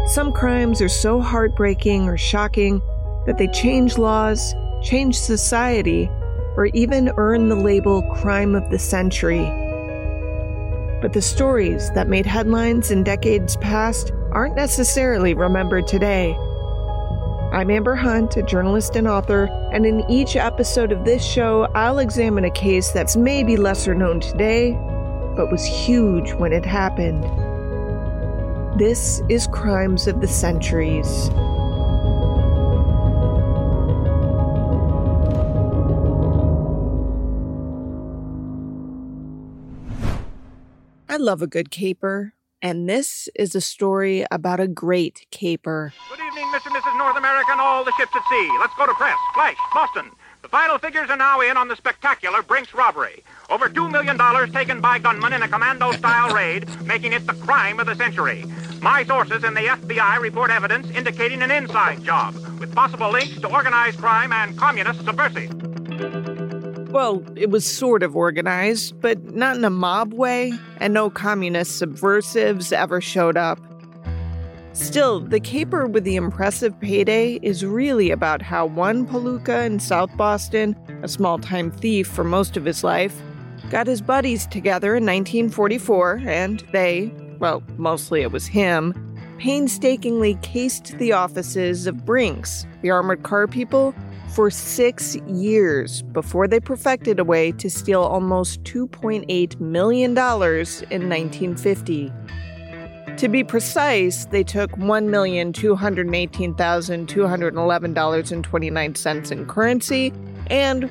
Some crimes are so heartbreaking or shocking that they change laws, change society, or even earn the label crime of the century. But the stories that made headlines in decades past aren't necessarily remembered today. I'm Amber Hunt, a journalist and author, and in each episode of this show, I'll examine a case that's maybe lesser known today, but was huge when it happened. This is Crimes of the Centuries. I love a good caper, and this is a story about a great caper. Good evening, Mr. and Mrs. North America and all the ships at sea. Let's go to press. Flash, Boston. The final figures are now in on the spectacular Brinks robbery. Over $2 million taken by gunmen in a commando-style raid, making it the crime of the century. My sources in the FBI report evidence indicating an inside job, with possible links to organized crime and communist subversives. Well, it was sort of organized, but not in a mob way, and no communist subversives ever showed up. Still, the caper with the impressive payday is really about how one palooka in South Boston, a small-time thief for most of his life, got his buddies together in 1944, and they, well, mostly it was him, painstakingly cased the offices of Brinks, the armored car people, for 6 years before they perfected a way to steal almost $2.8 million in 1950. To be precise, they took $1,218,211.29 in currency and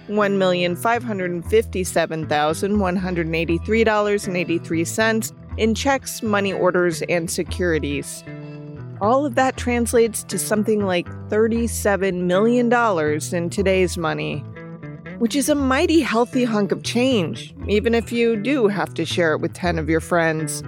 $1,557,183.83 in checks, money orders, and securities. All of that translates to something like $37 million in today's money, which is a mighty healthy hunk of change, even if you do have to share it with 10 of your friends.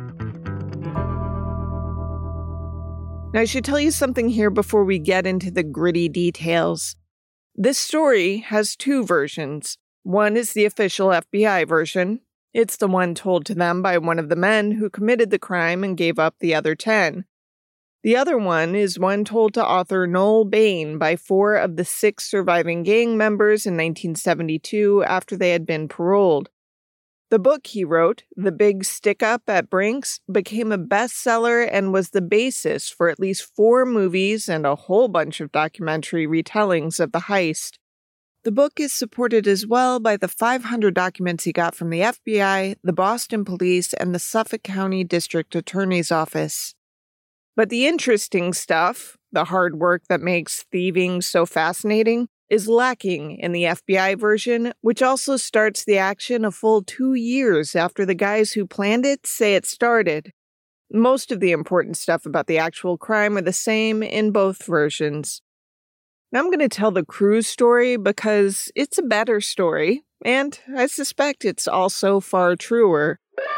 Now, I should tell you something here before we get into the gritty details. This story has two versions. One is the official FBI version. It's the one told to them by one of the men who committed the crime and gave up the other 10. The other one is one told to author Noel Bain by 4 of the 6 surviving gang members in 1972 after they had been paroled. The book he wrote, The Big Stick-Up at Brinks, became a bestseller and was the basis for at least 4 movies and a whole bunch of documentary retellings of the heist. The book is supported as well by the 500 documents he got from the FBI, the Boston Police, and the Suffolk County District Attorney's Office. But the interesting stuff, the hard work that makes thieving so fascinating, is lacking in the FBI version, which also starts the action a full 2 years after the guys who planned it say it started. Most of the important stuff about the actual crime are the same in both versions. Now I'm going to tell the Cruz story because it's a better story, and I suspect it's also far truer.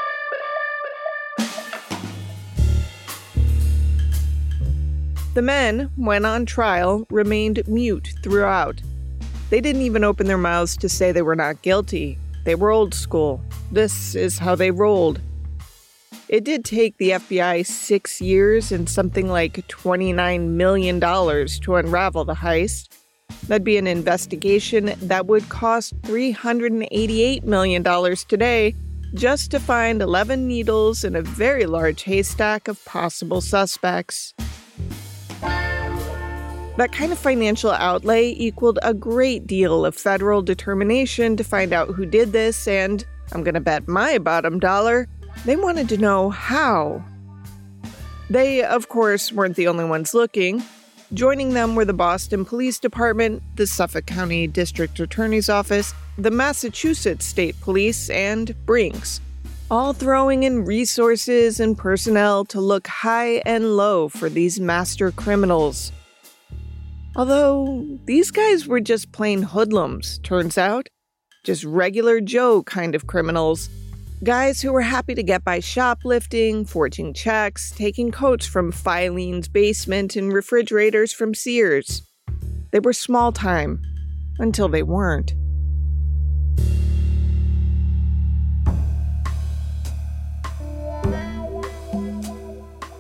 The men, when on trial, remained mute throughout. They didn't even open their mouths to say they were not guilty. They were old school. This is how they rolled. It did take the FBI 6 years and something like $29 million to unravel the heist. That'd be an investigation that would cost $388 million today just to find 11 needles in a very large haystack of possible suspects. That kind of financial outlay equaled a great deal of federal determination to find out who did this, and I'm going to bet my bottom dollar, they wanted to know how. They, of course, weren't the only ones looking. Joining them were the Boston Police Department, the Suffolk County District Attorney's Office, the Massachusetts State Police, and Brinks, all throwing in resources and personnel to look high and low for these master criminals. Although, these guys were just plain hoodlums, turns out. Just regular Joe kind of criminals. Guys who were happy to get by shoplifting, forging checks, taking coats from Filene's basement and refrigerators from Sears. They were small time, until they weren't.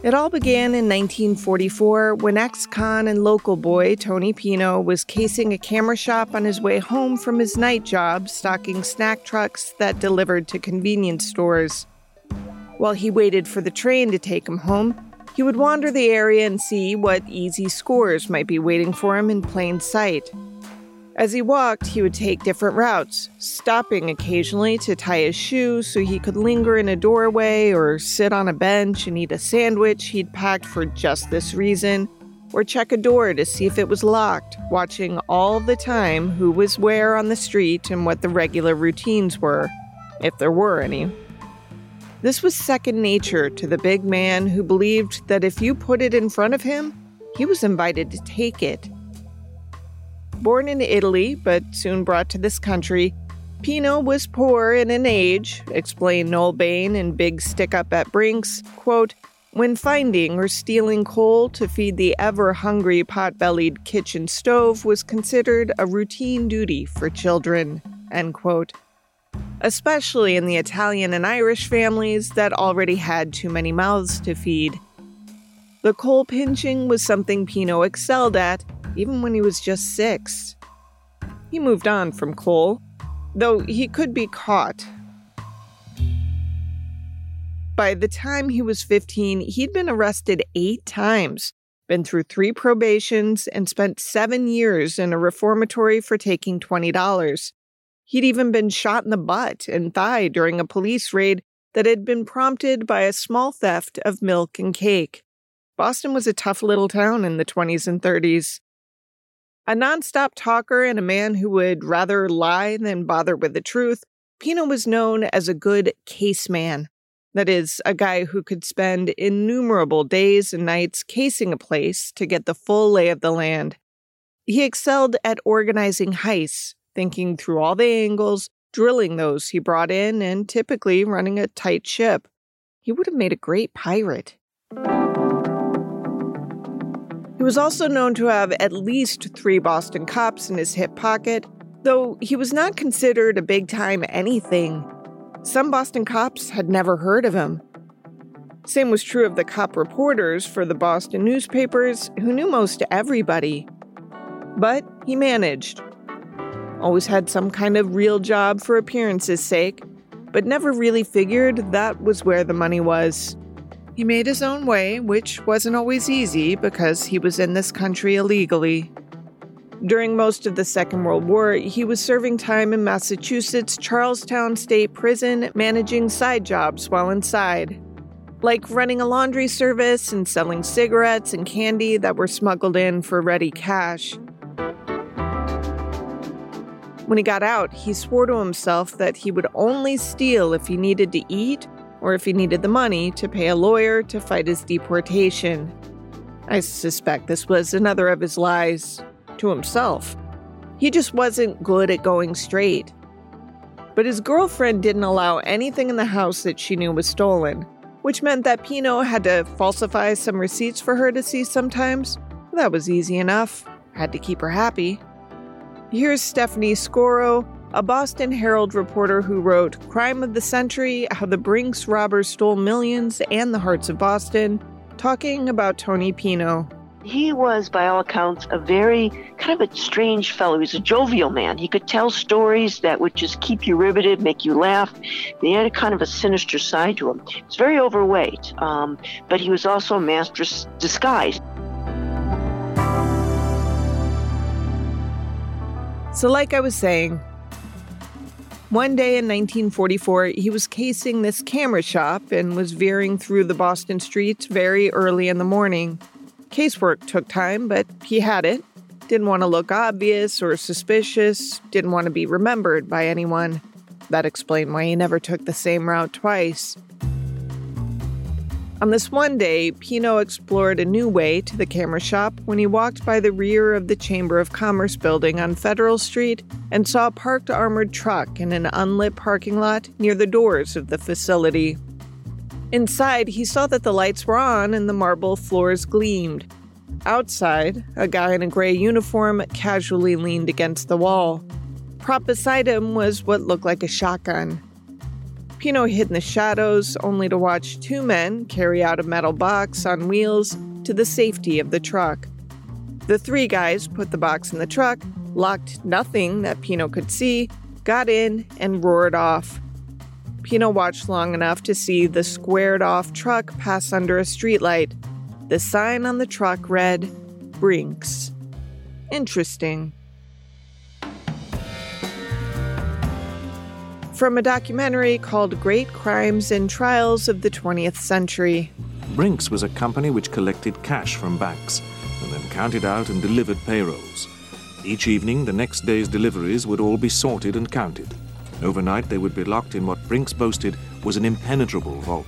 It all began in 1944 when ex-con and local boy Tony Pino was casing a camera shop on his way home from his night job stocking snack trucks that delivered to convenience stores. While he waited for the train to take him home, he would wander the area and see what easy scores might be waiting for him in plain sight. As he walked, he would take different routes, stopping occasionally to tie his shoes so he could linger in a doorway or sit on a bench and eat a sandwich he'd packed for just this reason, or check a door to see if it was locked, watching all the time who was where on the street and what the regular routines were, if there were any. This was second nature to the big man who believed that if you put it in front of him, he was invited to take it. Born in Italy, but soon brought to this country, Pino was poor in an age, explained Noel Bain in Big Stick Up at Brinks, quote, when finding or stealing coal to feed the ever-hungry pot-bellied kitchen stove was considered a routine duty for children, end quote. Especially in the Italian and Irish families that already had too many mouths to feed. The coal pinching was something Pino excelled at, even when he was just 6. He moved on from coal, though he could be caught. By the time he was 15, he'd been arrested 8 times, been through 3 probations, and spent 7 years in a reformatory for taking $20. He'd even been shot in the butt and thigh during a police raid that had been prompted by a small theft of milk and cake. Boston was a tough little town in the 20s and 30s. A nonstop talker and a man who would rather lie than bother with the truth, Pino was known as a good caseman. That is, a guy who could spend innumerable days and nights casing a place to get the full lay of the land. He excelled at organizing heists, thinking through all the angles, drilling those he brought in, and typically running a tight ship. He would have made a great pirate. He was also known to have at least 3 Boston cops in his hip pocket, though he was not considered a big-time anything. Some Boston cops had never heard of him. Same was true of the cop reporters for the Boston newspapers, who knew most everybody. But he managed. Always had some kind of real job for appearance's sake, but never really figured that was where the money was. He made his own way, which wasn't always easy because he was in this country illegally. During most of the Second World War, he was serving time in Massachusetts' Charlestown State Prison, managing side jobs while inside, like running a laundry service and selling cigarettes and candy that were smuggled in for ready cash. When he got out, he swore to himself that he would only steal if he needed to eat or if he needed the money to pay a lawyer to fight his deportation. I suspect this was another of his lies to himself. He just wasn't good at going straight. But his girlfriend didn't allow anything in the house that she knew was stolen, which meant that Pino had to falsify some receipts for her to see sometimes. That was easy enough. Had to keep her happy. Here's Stephanie Scoro, a Boston Herald reporter who wrote Crime of the Century, How the Brinks Robbers Stole Millions and the Hearts of Boston, talking about Tony Pino. He was, by all accounts, a very kind of a strange fellow. He was a jovial man. He could tell stories that would just keep you riveted, make you laugh. They had a kind of a sinister side to him. He was very overweight, but he was also a master disguise. So like I was saying, one day in 1944, he was casing this camera shop and was veering through the Boston streets very early in the morning. Casework took time, but he had it. Didn't want to look obvious or suspicious, didn't want to be remembered by anyone. That explained why he never took the same route twice. On this one day, Pino explored a new way to the camera shop when he walked by the rear of the Chamber of Commerce building on Federal Street and saw a parked armored truck in an unlit parking lot near the doors of the facility. Inside, he saw that the lights were on and the marble floors gleamed. Outside, a guy in a gray uniform casually leaned against the wall. Propped beside him was what looked like a shotgun. Pino hid in the shadows, only to watch two men carry out a metal box on wheels to the safety of the truck. The three guys put the box in the truck, locked nothing that Pino could see, got in, and roared off. Pino watched long enough to see the squared-off truck pass under a streetlight. The sign on the truck read, Brinks. Interesting. From a documentary called Great Crimes and Trials of the 20th Century. Brinks was a company which collected cash from banks and then counted out and delivered payrolls. Each evening, the next day's deliveries would all be sorted and counted. Overnight, they would be locked in what Brinks boasted was an impenetrable vault.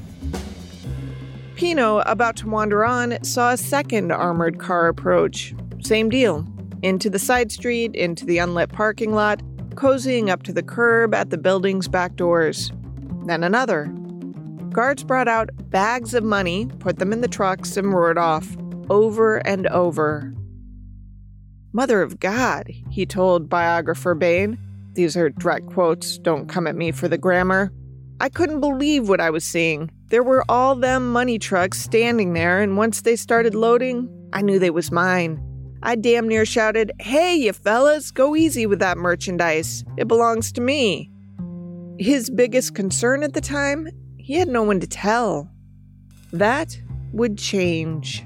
Pino, about to wander on, saw a second armored car approach. Same deal. Into the side street, into the unlit parking lot, cozying up to the curb at the building's back doors. Then another. Guards brought out bags of money, put them in the trucks, and roared off, over and over. "Mother of God," he told biographer Bain. These are direct quotes, don't come at me for the grammar. "I couldn't believe what I was seeing. There were all them money trucks standing there, and once they started loading, I knew they was mine. I damn near shouted, 'Hey, you fellas, go easy with that merchandise. It belongs to me.'" His biggest concern at the time? He had no one to tell. That would change.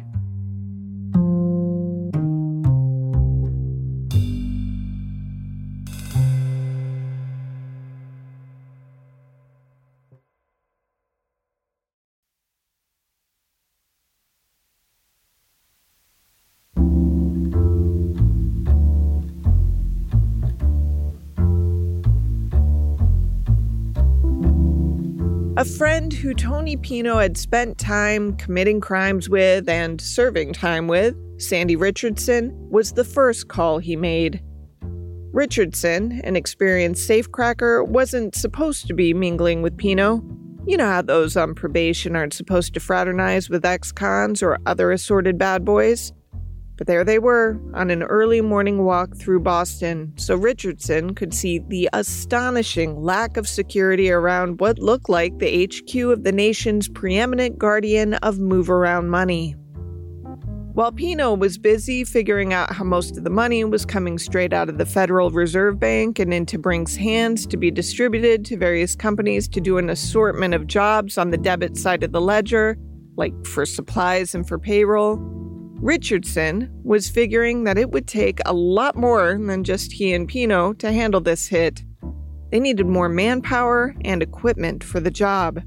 A friend who Tony Pino had spent time committing crimes with and serving time with, Sandy Richardson, was the first call he made. Richardson, an experienced safecracker, wasn't supposed to be mingling with Pino. You know how those on probation aren't supposed to fraternize with ex-cons or other assorted bad boys? But there they were, on an early morning walk through Boston, so Richardson could see the astonishing lack of security around what looked like the HQ of the nation's preeminent guardian of move-around money. While Pino was busy figuring out how most of the money was coming straight out of the Federal Reserve Bank and into Brinks' hands to be distributed to various companies to do an assortment of jobs on the debit side of the ledger, like for supplies and for payroll, Richardson was figuring that it would take a lot more than just he and Pino to handle this hit. They needed more manpower and equipment for the job.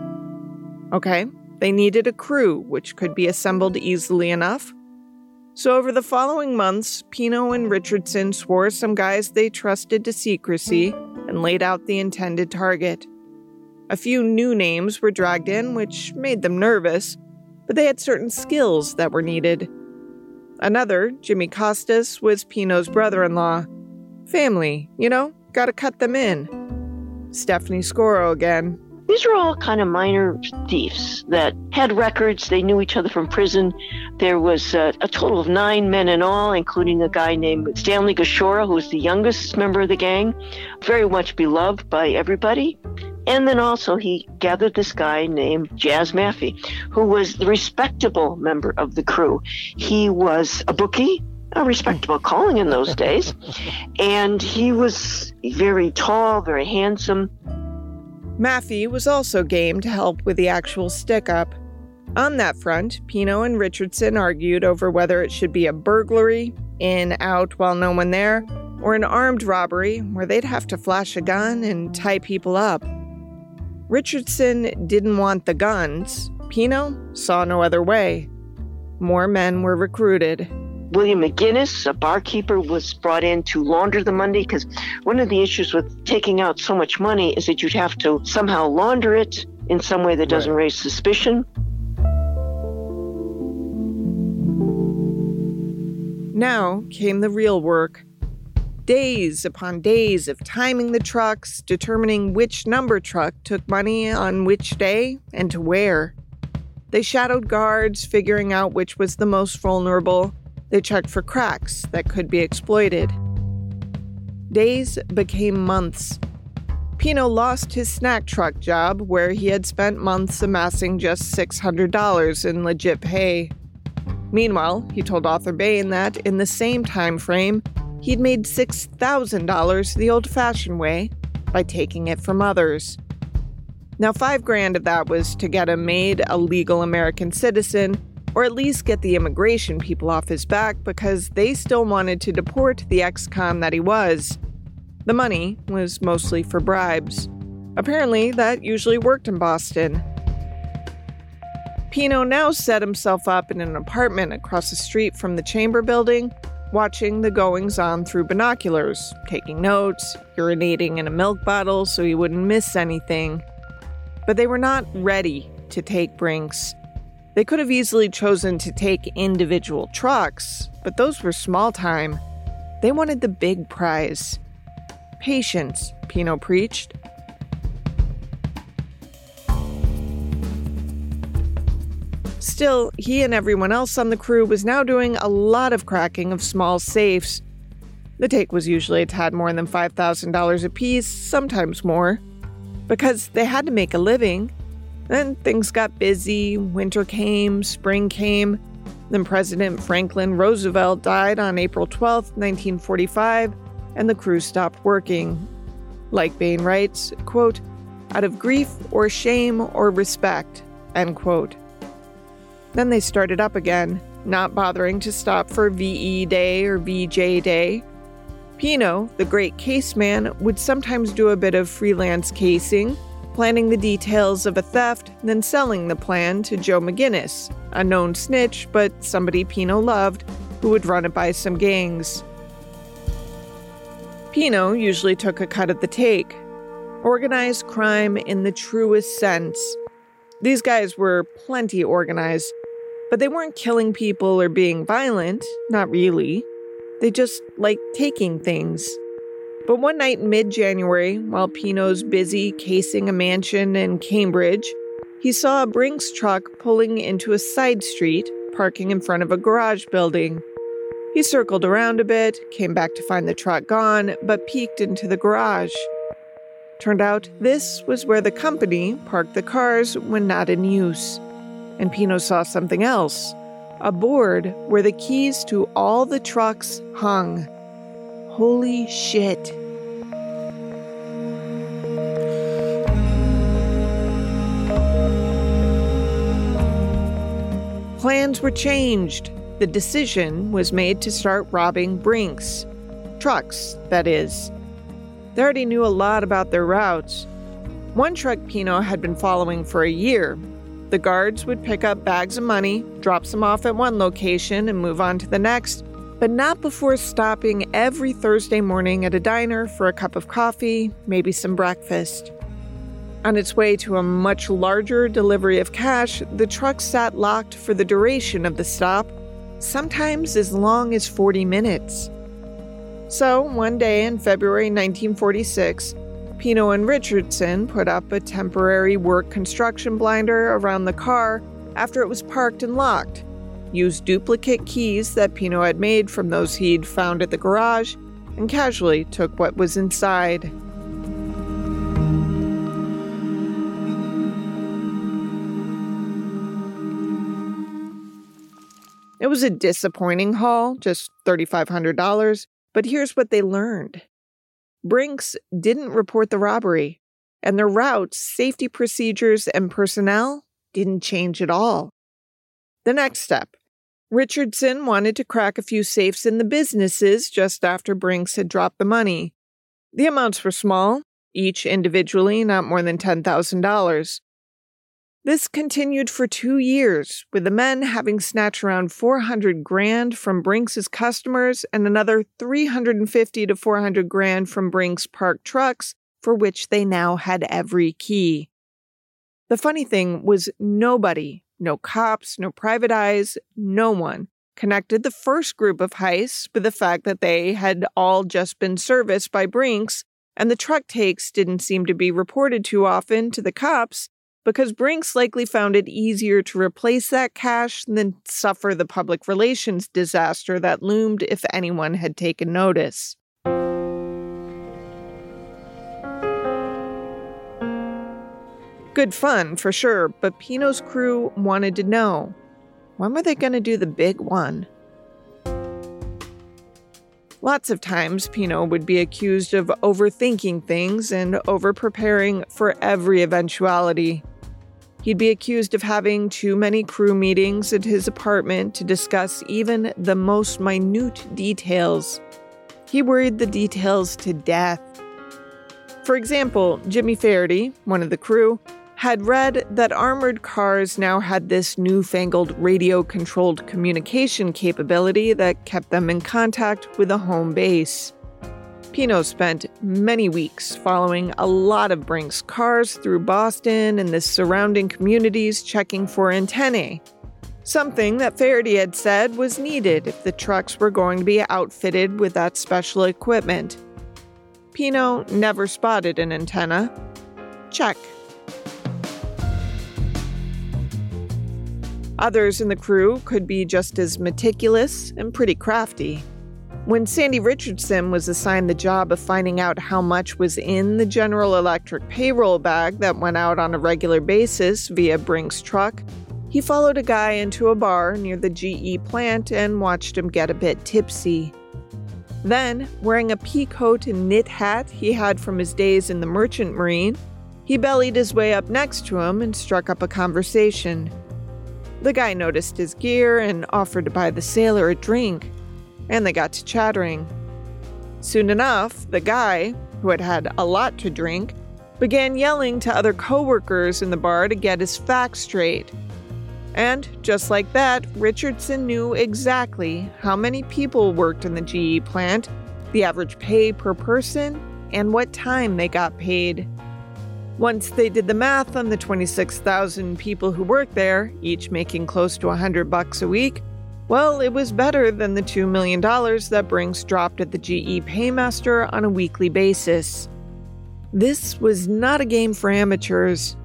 Okay, they needed a crew, which could be assembled easily enough. So over the following months, Pino and Richardson swore some guys they trusted to secrecy and laid out the intended target. A few new names were dragged in, which made them nervous, but they had certain skills that were needed. Another, Jimmy Costas, was Pino's brother-in-law. Family, gotta cut them in. Stephanie Scoro again. These were all kind of minor thieves that had records. They knew each other from prison. There was a total of 9 men in all, including a guy named Stanley Gashora, who was the youngest member of the gang, very much beloved by everybody. And then also he gathered this guy named Jazz Maffey, who was the respectable member of the crew. He was a bookie, a respectable calling in those days, and he was very tall, very handsome. Maffey was also game to help with the actual stick-up. On that front, Pino and Richardson argued over whether it should be a burglary, in, out, while no one there, or an armed robbery where they'd have to flash a gun and tie people up. Richardson didn't want the guns. Pino saw no other way. More men were recruited. William McGinnis, a barkeeper, was brought in to launder the money, because one of the issues with taking out so much money is that you'd have to somehow launder it in some way that doesn't raise suspicion. Now came the real work. Days upon days of timing the trucks, determining which number truck took money on which day and to where. They shadowed guards, figuring out which was the most vulnerable. They checked for cracks that could be exploited. Days became months. Pino lost his snack truck job where he had spent months amassing just $600 in legit pay. Meanwhile, he told Arthur Bain that in the same time frame, he'd made $6,000 the old-fashioned way by taking it from others. Now, $5,000 of that was to get him made a legal American citizen, or at least get the immigration people off his back because they still wanted to deport the ex-con that he was. The money was mostly for bribes. Apparently, that usually worked in Boston. Pino now set himself up in an apartment across the street from the Chamber building, watching the goings-on through binoculars, taking notes, urinating in a milk bottle so he wouldn't miss anything. But they were not ready to take Brinks. They could have easily chosen to take individual trucks, but those were small time. They wanted the big prize. Patience, Pino preached. Still, he and everyone else on the crew was now doing a lot of cracking of small safes. The take was usually a tad more than $5,000 apiece, sometimes more. Because they had to make a living. Then things got busy, winter came, spring came. Then President Franklin Roosevelt died on April 12, 1945, and the crew stopped working. Like Bain writes, quote, out of grief or shame or respect, end quote. Then they started up again, not bothering to stop for VE Day or VJ Day. Pino, the great caseman, would sometimes do a bit of freelance casing, planning the details of a theft, then selling the plan to Joe McGinnis, a known snitch but somebody Pino loved, who would run it by some gangs. Pino usually took a cut of the take. Organized crime in the truest sense. These guys were plenty organized, but they weren't killing people or being violent, not really. They just liked taking things. But one night in mid-January, while Pino's busy casing a mansion in Cambridge, he saw a Brinks truck pulling into a side street, parking in front of a garage building. He circled around a bit, came back to find the truck gone, but peeked into the garage. Turned out this was where the company parked the cars when not in use. And Pino saw something else, a board where the keys to all the trucks hung. Holy shit. Plans were changed. The decision was made to start robbing Brinks. Trucks, that is. They already knew a lot about their routes. One truck Pino had been following for a year. The guards would pick up bags of money, drop some off at one location, and move on to the next, but not before stopping every Thursday morning at a diner for a cup of coffee, maybe some breakfast. On its way to a much larger delivery of cash, the truck sat locked for the duration of the stop, sometimes as long as 40 minutes. So, one day in February 1946, Pino and Richardson put up a temporary work construction blinder around the car after it was parked and locked, used duplicate keys that Pino had made from those he'd found at the garage, and casually took what was inside. It was a disappointing haul, just $3,500, but here's what they learned. Brinks didn't report the robbery, and their routes, safety procedures, and personnel didn't change at all. The next step. Richardson wanted to crack a few safes in the businesses just after Brinks had dropped the money. The amounts were small, each individually not more than $10,000. This continued for 2 years, with the men having snatched around $400,000 from Brinks's customers and another $350,000 to $400,000 from Brinks parked trucks, for which they now had every key. The funny thing was nobody, no cops, no private eyes, no one, connected the first group of heists with the fact that they had all just been serviced by Brinks, and the truck takes didn't seem to be reported too often to the cops, because Brinks likely found it easier to replace that cash than suffer the public relations disaster that loomed if anyone had taken notice. Good fun, for sure, but Pino's crew wanted to know, when were they going to do the big one? Lots of times, Pino would be accused of overthinking things and over-preparing for every eventuality. He'd be accused of having too many crew meetings at his apartment to discuss even the most minute details. He worried the details to death. For example, Jimmy Faraday, one of the crew, had read that armored cars now had this newfangled radio-controlled communication capability that kept them in contact with a home base. Pino spent many weeks following a lot of Brinks cars through Boston and the surrounding communities checking for antennae, something that Faraday had said was needed if the trucks were going to be outfitted with that special equipment. Pino never spotted an antenna. Check. Others in the crew could be just as meticulous and pretty crafty. When Sandy Richardson was assigned the job of finding out how much was in the General Electric payroll bag that went out on a regular basis via Brinks truck, he followed a guy into a bar near the GE plant and watched him get a bit tipsy. Then, wearing a pea coat and knit hat he had from his days in the Merchant Marine, he bellied his way up next to him and struck up a conversation. The guy noticed his gear and offered to buy the sailor a drink, and they got to chattering. Soon enough, the guy, who had had a lot to drink, began yelling to other co-workers in the bar to get his facts straight. And just like that, Richardson knew exactly how many people worked in the GE plant, the average pay per person, and what time they got paid. Once they did the math on the 26,000 people who worked there, each making close to $100 a week, well, it was better than the $2 million that Brinks dropped at the GE Paymaster on a weekly basis. This was not a game for amateurs.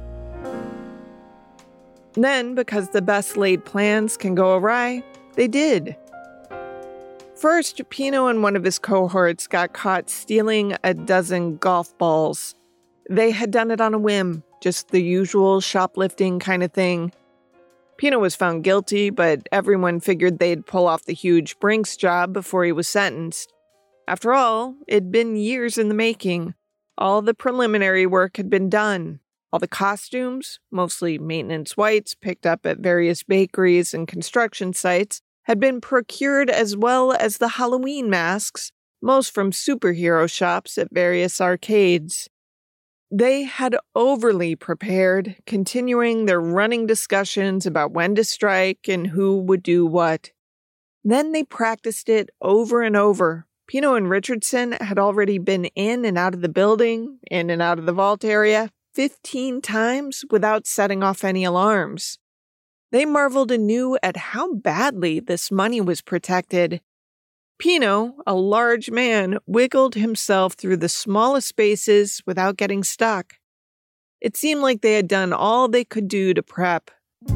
Then, because the best laid plans can go awry, they did. First, Pino and one of his cohorts got caught stealing a dozen golf balls. They had done it on a whim, just the usual shoplifting kind of thing. Pino was found guilty, but everyone figured they'd pull off the huge Brinks job before he was sentenced. After all, it'd been years in the making. All the preliminary work had been done. All the costumes, mostly maintenance whites picked up at various bakeries and construction sites, had been procured, as well as the Halloween masks, most from superhero shops at various arcades. They had overly prepared, continuing their running discussions about when to strike and who would do what. Then they practiced it over and over. Pino and Richardson had already been in and out of the building, in and out of the vault area, 15 times without setting off any alarms. They marveled anew at how badly this money was protected. Pino, a large man, wiggled himself through the smallest spaces without getting stuck. It seemed like they had done all they could do to prep.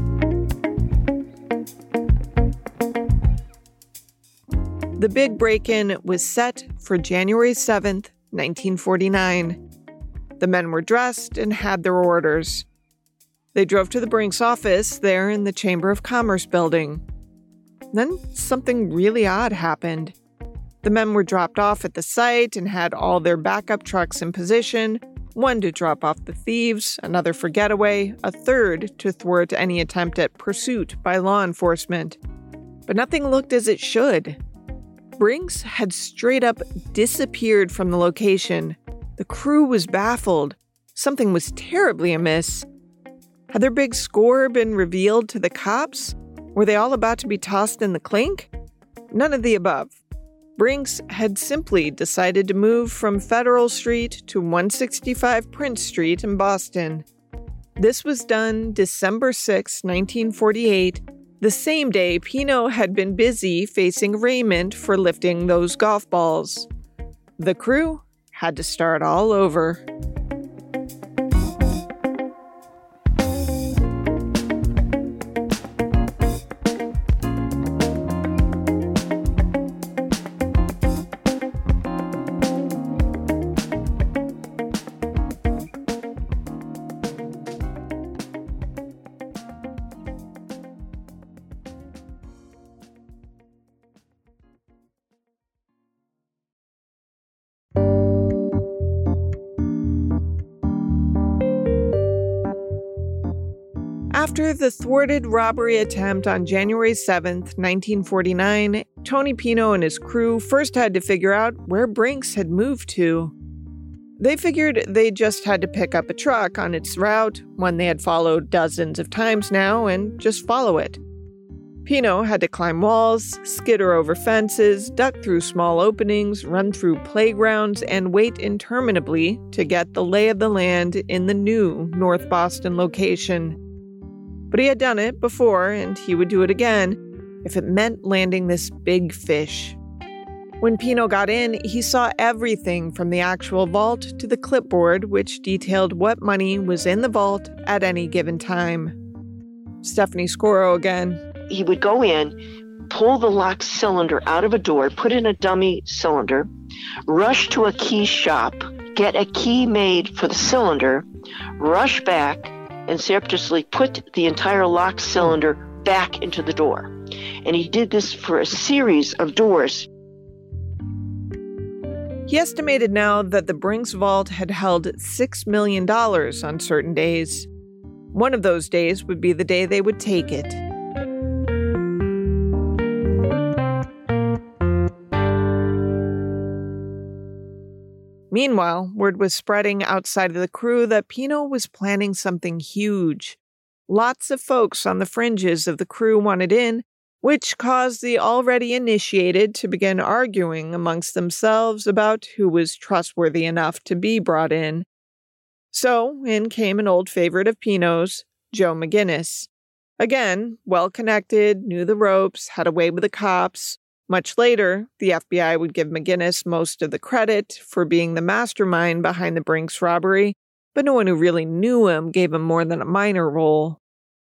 The big break-in was set for January 7th, 1949. The men were dressed and had their orders. They drove to the Brinks office there in the Chamber of Commerce building. Then something really odd happened. The men were dropped off at the site and had all their backup trucks in position, one to drop off the thieves, another for getaway, a third to thwart any attempt at pursuit by law enforcement. But nothing looked as it should. Brinks had straight up disappeared from the location. The crew was baffled. Something was terribly amiss. Had their big score been revealed to the cops? Were they all about to be tossed in the clink? None of the above. Brinks had simply decided to move from Federal Street to 165 Prince Street in Boston. This was done December 6, 1948, the same day Pino had been busy facing arraignment for lifting those golf balls. The crew had to start all over. After the thwarted robbery attempt on January 7th, 1949, Tony Pino and his crew first had to figure out where Brinks had moved to. They figured they just had to pick up a truck on its route, one they had followed dozens of times now, and just follow it. Pino had to climb walls, skitter over fences, duck through small openings, run through playgrounds, and wait interminably to get the lay of the land in the new North Boston location. But he had done it before, and he would do it again if it meant landing this big fish. When Pino got in, he saw everything from the actual vault to the clipboard, which detailed what money was in the vault at any given time. Stephanie Scoro again. He would go in, pull the locked cylinder out of a door, put in a dummy cylinder, rush to a key shop, get a key made for the cylinder, rush back, and surreptitiously put the entire locked cylinder back into the door. And he did this for a series of doors. He estimated now that the Brinks vault had held $6 million on certain days. One of those days would be the day they would take it. Meanwhile, word was spreading outside of the crew that Pino was planning something huge. Lots of folks on the fringes of the crew wanted in, which caused the already initiated to begin arguing amongst themselves about who was trustworthy enough to be brought in. So, in came an old favorite of Pino's, Joe McGinnis. Again, well-connected, knew the ropes, had a way with the cops. Much later, the FBI would give McGinnis most of the credit for being the mastermind behind the Brinks robbery, but no one who really knew him gave him more than a minor role.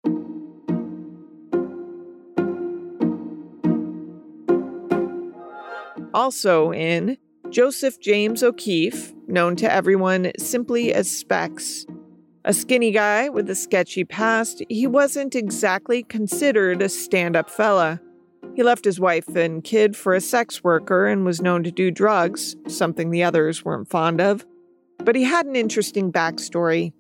Also in, Joseph James O'Keefe, known to everyone simply as Specs. A skinny guy with a sketchy past, he wasn't exactly considered a stand-up fella. He left his wife and kid for a sex worker and was known to do drugs, something the others weren't fond of. But he had an interesting backstory.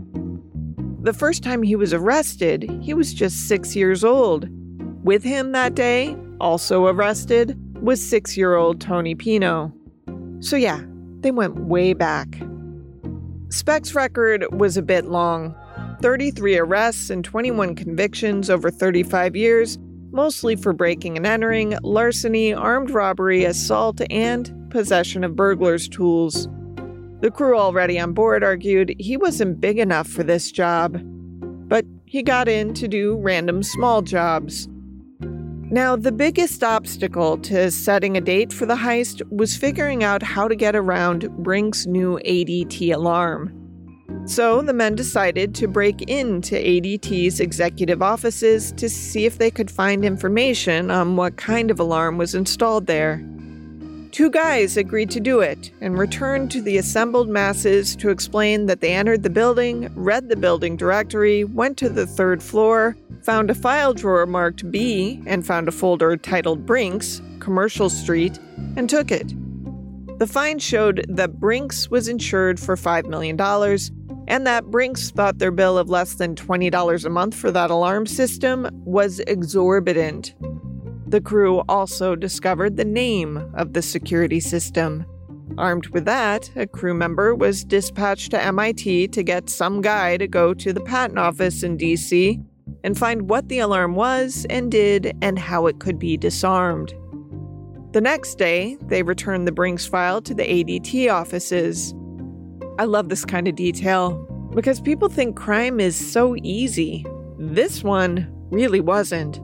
The first time he was arrested, he was just 6 years old. With him that day, also arrested, was 6-year-old Tony Pino. So yeah, they went way back. Speck's record was a bit long. 33 arrests and 21 convictions over 35 years, mostly for breaking and entering, larceny, armed robbery, assault, and possession of burglar's tools. The crew already on board argued he wasn't big enough for this job, but he got in to do random small jobs. Now, the biggest obstacle to setting a date for the heist was figuring out how to get around Brinks' new ADT alarm. So the men decided to break into ADT's executive offices to see if they could find information on what kind of alarm was installed there. 2 guys agreed to do it and returned to the assembled masses to explain that they entered the building, read the building directory, went to the 3rd floor, found a file drawer marked B, and found a folder titled Brinks, Commercial Street, and took it. The find showed that Brinks was insured for $5 million, and that Brinks thought their bill of less than $20 a month for that alarm system was exorbitant. The crew also discovered the name of the security system. Armed with that, a crew member was dispatched to MIT to get some guy to go to the patent office in D.C. and find what the alarm was and did and how it could be disarmed. The next day, they returned the Brinks file to the ADT offices. I love this kind of detail because people think crime is so easy. This one really wasn't.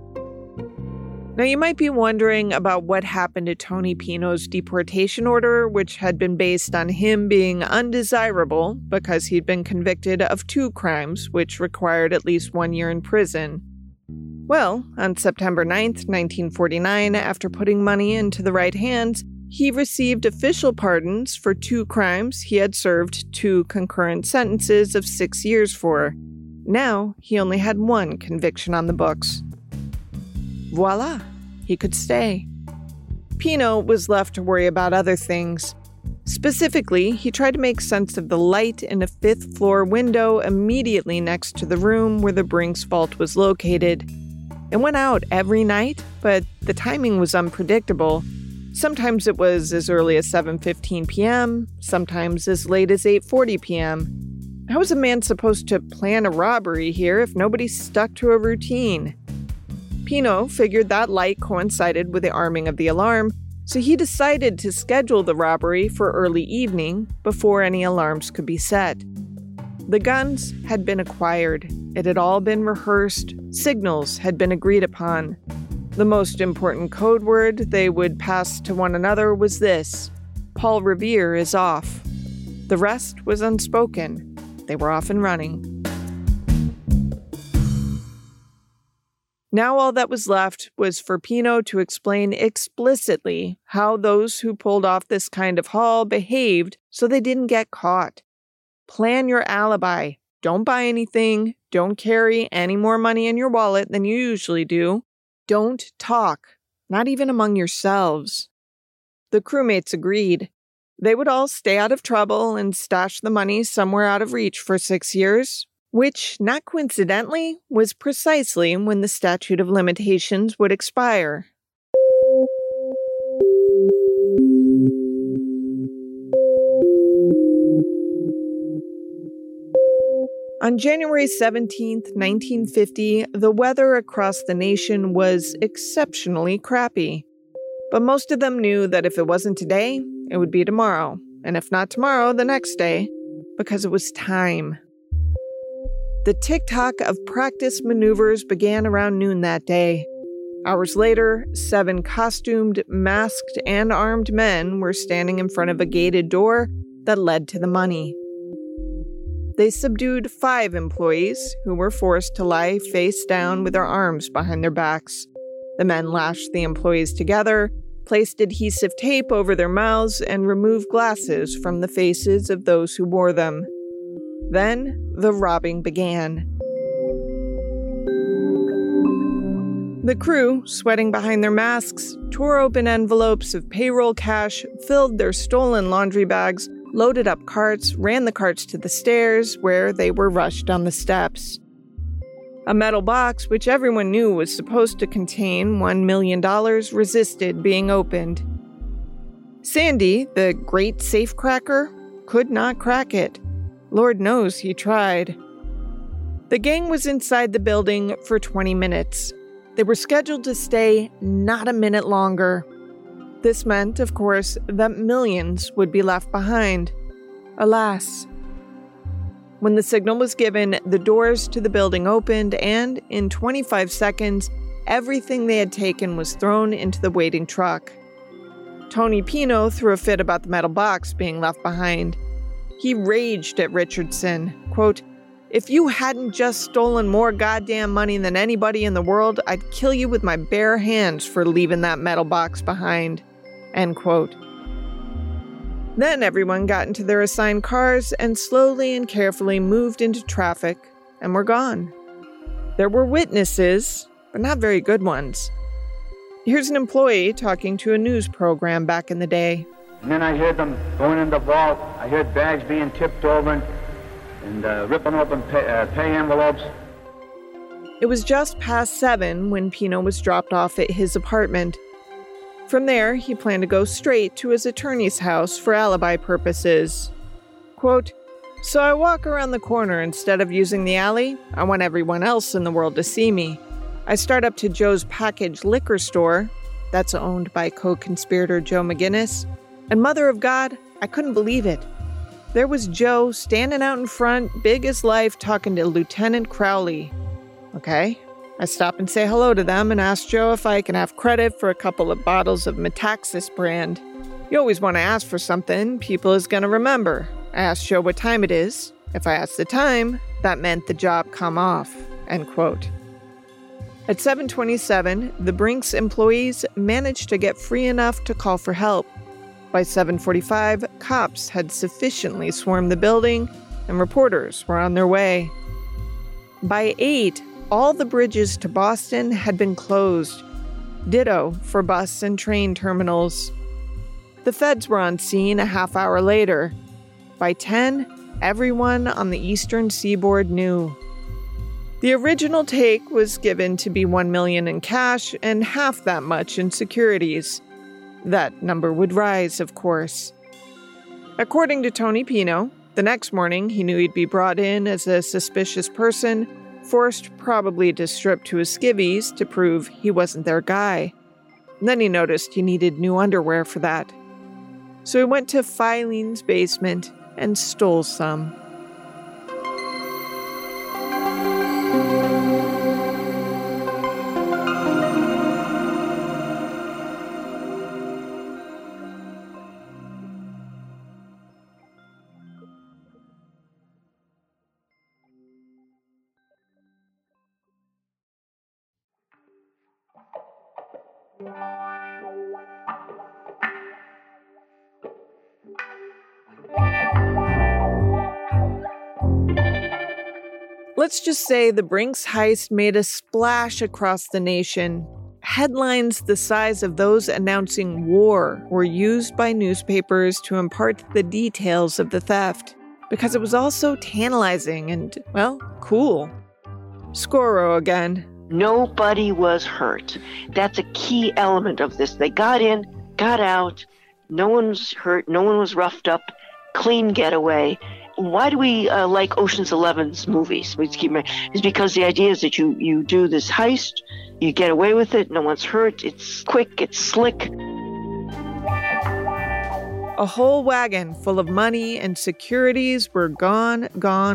Now, you might be wondering about what happened to Tony Pino's deportation order, which had been based on him being undesirable because he'd been convicted of 2 crimes, which required at least 1 year in prison. Well, on September 9th, 1949, after putting money into the right hands, he received official pardons for 2 crimes he had served 2 concurrent sentences of 6 years for. Now, he only had 1 conviction on the books. Voila, he could stay. Pino was left to worry about other things. Specifically, he tried to make sense of the light in a fifth-floor window immediately next to the room where the Brinks vault was located. It went out every night, but the timing was unpredictable. Sometimes it was as early as 7:15 p.m., sometimes as late as 8:40 p.m. How was a man supposed to plan a robbery here if nobody stuck to a routine? Pino figured that light coincided with the arming of the alarm, so he decided to schedule the robbery for early evening before any alarms could be set. The guns had been acquired. It had all been rehearsed. Signals had been agreed upon. The most important code word they would pass to one another was this: Paul Revere is off. The rest was unspoken. They were off and running. Now all that was left was for Pino to explain explicitly how those who pulled off this kind of haul behaved so they didn't get caught. Plan your alibi. Don't buy anything. Don't carry any more money in your wallet than you usually do. Don't talk, not even among yourselves. The crewmates agreed. They would all stay out of trouble and stash the money somewhere out of reach for 6 years, which, not coincidentally, was precisely when the statute of limitations would expire. On January 17, 1950, the weather across the nation was exceptionally crappy. But most of them knew that if it wasn't today, it would be tomorrow, and if not tomorrow, the next day, because it was time. The tick-tock of practice maneuvers began around noon that day. Hours later, 7 costumed, masked, and armed men were standing in front of a gated door that led to the money. They subdued 5 employees who were forced to lie face down with their arms behind their backs. The men lashed the employees together, placed adhesive tape over their mouths, and removed glasses from the faces of those who wore them. Then, the robbing began. The crew, sweating behind their masks, tore open envelopes of payroll cash, filled their stolen laundry bags, loaded up carts, ran the carts to the stairs, where they were rushed down the steps. A metal box, which everyone knew was supposed to contain $1 million, resisted being opened. Sandy, the great safecracker, could not crack it. Lord knows he tried. The gang was inside the building for 20 minutes. They were scheduled to stay not a minute longer. This meant, of course, that millions would be left behind. Alas. When the signal was given, the doors to the building opened, and in 25 seconds, everything they had taken was thrown into the waiting truck. Tony Pino threw a fit about the metal box being left behind. He raged at Richardson, quote, "If you hadn't just stolen more goddamn money than anybody in the world, I'd kill you with my bare hands for leaving that metal box behind," end quote. Then everyone got into their assigned cars and slowly and carefully moved into traffic and were gone. There were witnesses, but not very good ones. Here's an employee talking to a news program back in the day. And then I heard them going in the vault. I heard bags being tipped over and ripping open pay envelopes. It was just past 7 when Pino was dropped off at his apartment. From there, he planned to go straight to his attorney's house for alibi purposes. Quote, "So I walk around the corner instead of using the alley. I want everyone else in the world to see me. I start up to Joe's Package liquor store. That's owned by co-conspirator Joe McGinnis. And mother of God, I couldn't believe it. There was Joe standing out in front, big as life, talking to Lieutenant Crowley. Okay. I stop and say hello to them and ask Joe if I can have credit for a couple of bottles of Metaxas brand. You always want to ask for something people is going to remember. I ask Joe what time it is. If I asked the time, that meant the job come off," end quote. At 7:27, the Brinks employees managed to get free enough to call for help. By 7:45, cops had sufficiently swarmed the building, and reporters were on their way. By 8, all the bridges to Boston had been closed. Ditto for bus and train terminals. The feds were on scene a half hour later. By 10, everyone on the eastern seaboard knew. The original take was given to be $1 million in cash and half that much in securities. That number would rise, of course. According to Tony Pino, the next morning he knew he'd be brought in as a suspicious person, forced probably to strip to his skivvies to prove he wasn't their guy. Then he noticed he needed new underwear for that. So he went to Filene's basement and stole some. Let's just say the Brinks heist made a splash across the nation. Headlines the size of those announcing war were used by newspapers to impart the details of the theft, because it was all so tantalizing and, well, cool. Scoro again. Nobody was hurt. That's a key element of this. They got in, got out, no one was hurt, no one was roughed up, clean getaway. Why do we like Ocean's 11's movies? It's because the idea is that you do this heist, you get away with it, no one's hurt, it's quick, it's slick. A whole wagon full of money and securities were gone.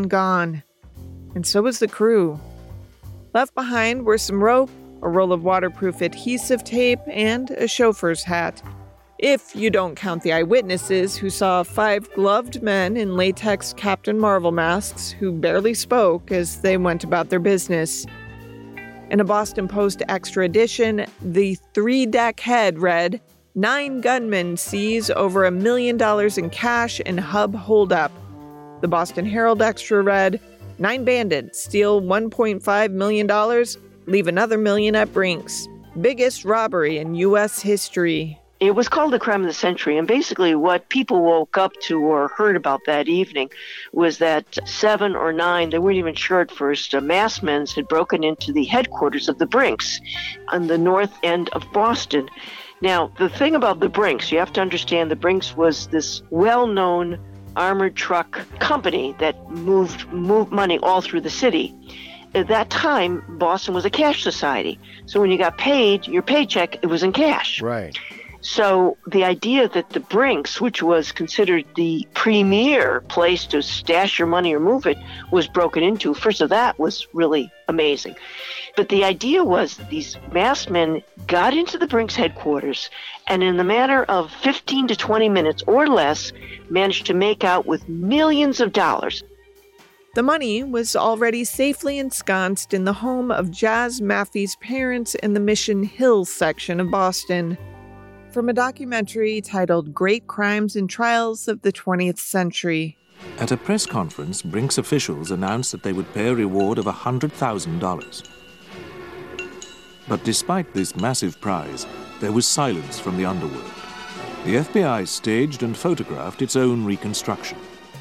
And so was the crew. Left behind were some rope, a roll of waterproof adhesive tape, and a chauffeur's hat. If you don't count the eyewitnesses who saw 5 gloved men in latex Captain Marvel masks who barely spoke as they went about their business. In a Boston Post extra edition, the 3-deck head read, 9 gunmen seize over $1 million in cash in hub holdup. The Boston Herald extra read, 9 bandits steal $1.5 million, leave another million at Brinks. Biggest robbery in U.S. history. It was called the crime of the century, and basically what people woke up to or heard about that evening was that 7 or 9, they weren't even sure at first, masked men had broken into the headquarters of the Brinks on the north end of Boston. Now, the thing about the Brinks, you have to understand the Brinks was this well-known armored truck company that moved money all through the city. At that time, Boston was a cash society. So when you got paid, your paycheck, it was in cash. Right. So the idea that the Brinks, which was considered the premier place to stash your money or move it, was broken into, first of that was really amazing. But the idea was that these masked men got into the Brinks headquarters and in the matter of 15 to 20 minutes or less managed to make out with millions of dollars. The money was already safely ensconced in the home of Jazz Maffey's parents in the Mission Hill section of Boston. From a documentary titled Great Crimes and Trials of the 20th Century. At a press conference, Brinks officials announced that they would pay a reward of $100,000. But despite this massive prize, there was silence from the underworld. The FBI staged and photographed its own reconstruction.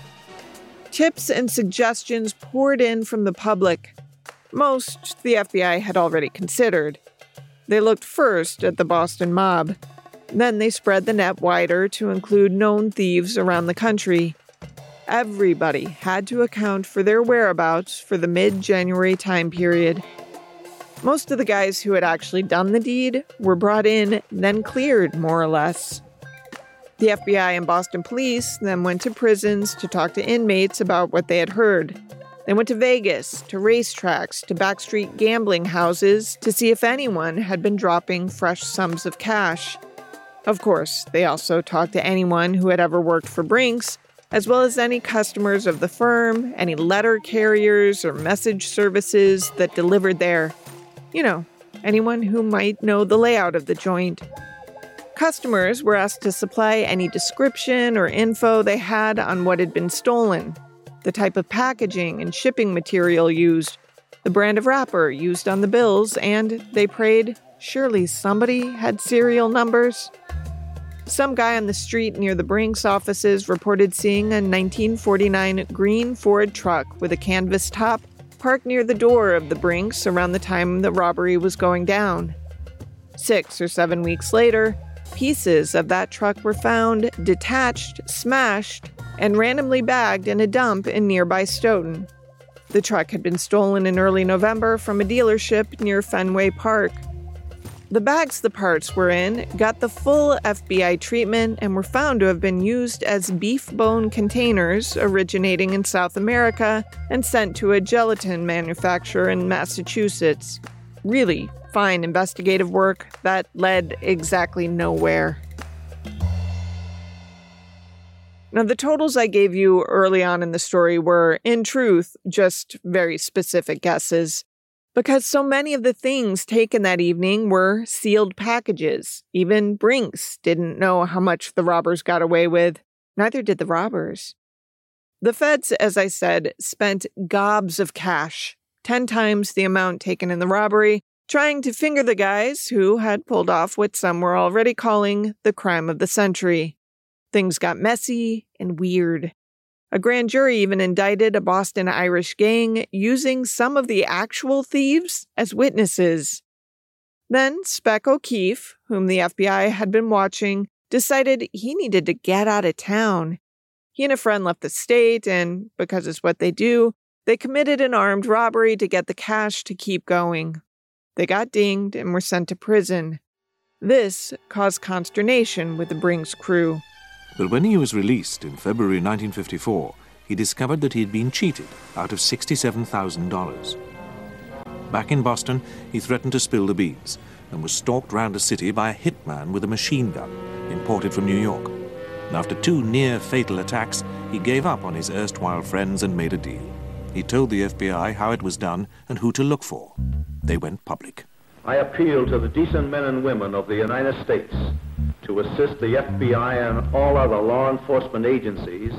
Tips and suggestions poured in from the public. Most the FBI had already considered. They looked first at the Boston mob. Then they spread the net wider to include known thieves around the country. Everybody had to account for their whereabouts for the mid-January time period. Most of the guys who had actually done the deed were brought in, then cleared, more or less. The FBI and Boston police then went to prisons to talk to inmates about what they had heard. They went to Vegas, to racetracks, to backstreet gambling houses to see if anyone had been dropping fresh sums of cash. Of course, they also talked to anyone who had ever worked for Brinks, as well as any customers of the firm, any letter carriers or message services that delivered there. You know, anyone who might know the layout of the joint. Customers were asked to supply any description or info they had on what had been stolen, the type of packaging and shipping material used, the brand of wrapper used on the bills, and they prayed, surely somebody had serial numbers. Some guy on the street near the Brinks offices reported seeing a 1949 green Ford truck with a canvas top parked near the door of the Brinks around the time the robbery was going down. 6 or 7 weeks later, pieces of that truck were found detached, smashed, and randomly bagged in a dump in nearby Stoughton. The truck had been stolen in early November from a dealership near Fenway Park. The bags the parts were in got the full FBI treatment and were found to have been used as beef bone containers originating in South America and sent to a gelatin manufacturer in Massachusetts. Really fine investigative work that led exactly nowhere. Now, the totals I gave you early on in the story were, in truth, just very specific guesses, because so many of the things taken that evening were sealed packages. Even Brinks didn't know how much the robbers got away with. Neither did the robbers. The feds, as I said, spent gobs of cash, 10 times the amount taken in the robbery, trying to finger the guys who had pulled off what some were already calling the crime of the century. Things got messy and weird. A grand jury even indicted a Boston Irish gang using some of the actual thieves as witnesses. Then Speck O'Keefe, whom the FBI had been watching, decided he needed to get out of town. He and a friend left the state, and because it's what they do, they committed an armed robbery to get the cash to keep going. They got dinged and were sent to prison. This caused consternation with the Brinks crew. But when he was released in February 1954, he discovered that he had been cheated out of $67,000. Back in Boston, he threatened to spill the beans and was stalked round the city by a hitman with a machine gun, imported from New York. And after 2 near-fatal attacks, he gave up on his erstwhile friends and made a deal. He told the FBI how it was done and who to look for. They went public. I appeal to the decent men and women of the United States to assist the FBI and all other law enforcement agencies.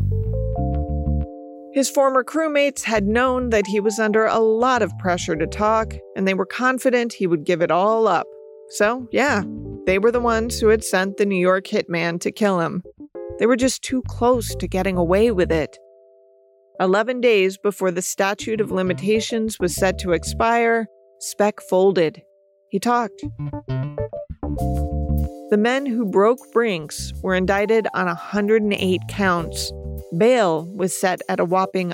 His former crewmates had known that he was under a lot of pressure to talk, and they were confident he would give it all up. So, yeah, they were the ones who had sent the New York hitman to kill him. They were just too close to getting away with it. 11 days before the statute of limitations was set to expire, Speck folded. He talked. The men who broke Brinks were indicted on 108 counts. Bail was set at a whopping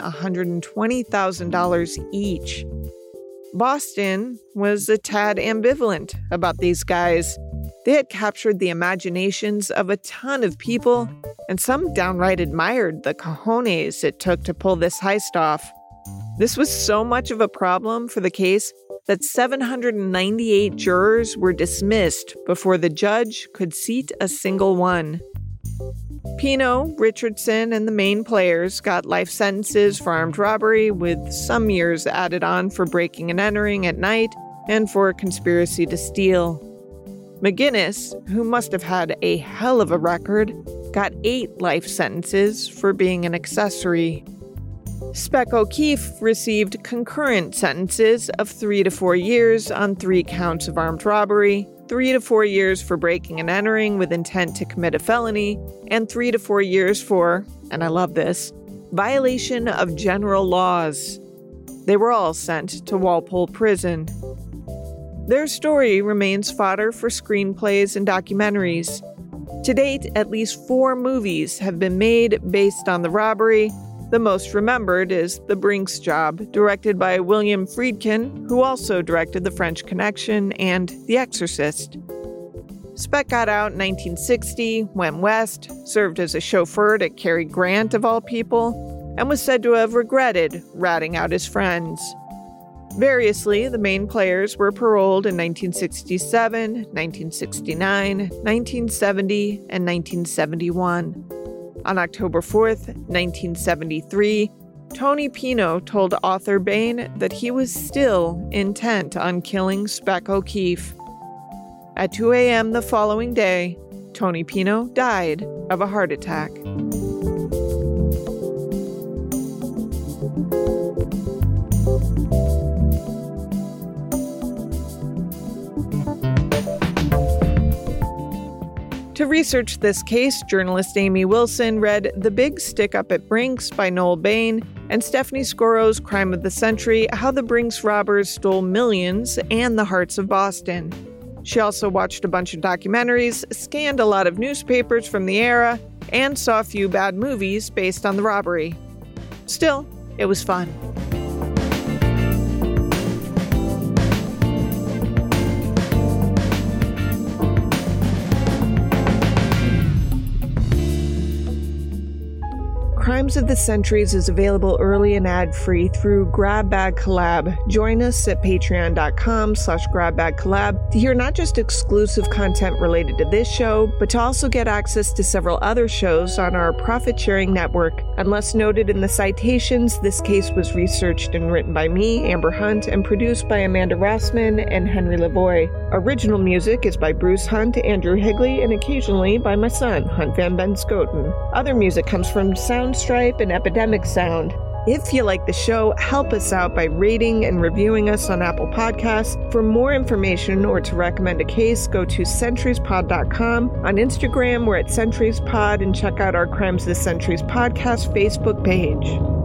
$120,000 each. Boston was a tad ambivalent about these guys. They had captured the imaginations of a ton of people, and some downright admired the cojones it took to pull this heist off. This was so much of a problem for the case that 798 jurors were dismissed before the judge could seat a single one. Pino, Richardson, and the main players got life sentences for armed robbery, with some years added on for breaking and entering at night and for conspiracy to steal. McGinnis, who must have had a hell of a record, got 8 life sentences for being an accessory. Speck O'Keefe received concurrent sentences of 3 to 4 years on 3 counts of armed robbery, 3 to 4 years for breaking and entering with intent to commit a felony, and 3 to 4 years for, and I love this, violation of general laws. They were all sent to Walpole Prison. Their story remains fodder for screenplays and documentaries. To date, at least 4 movies have been made based on the robbery. The most remembered is The Brinks Job, directed by William Friedkin, who also directed The French Connection and The Exorcist. Speck got out in 1960, went west, served as a chauffeur to Cary Grant of all people, and was said to have regretted ratting out his friends. Variously, the main players were paroled in 1967, 1969, 1970, and 1971. On October 4th, 1973, Tony Pino told Arthur Bain that he was still intent on killing Speck O'Keefe. At 2 a.m. the following day, Tony Pino died of a heart attack. To research this case, journalist Amy Wilson read The Big Stick Up at Brinks by Noel Bain and Stephanie Scorro's Crime of the Century, How the Brinks Robbers Stole Millions and the Hearts of Boston. She also watched a bunch of documentaries, scanned a lot of newspapers from the era, and saw a few bad movies based on the robbery. Still, it was fun. Crimes of the Centuries is available early and ad-free through Grab Bag Collab. Join us at patreon.com/GrabBagCollab to hear not just exclusive content related to this show, but to also get access to several other shows on our profit-sharing network. Unless noted in the citations, this case was researched and written by me, Amber Hunt, and produced by Amanda Rossman and Henry Lavoie. Original music is by Bruce Hunt, Andrew Higley, and occasionally by my son, Hunt Van Benscoten. Other music comes from Soundstripe and Epidemic Sound. If you like the show, help us out by rating and reviewing us on Apple Podcasts. For more information or to recommend a case, go to centuriespod.com. On Instagram, we're at centuriespod, and check out our Crimes of the Centuries podcast Facebook page.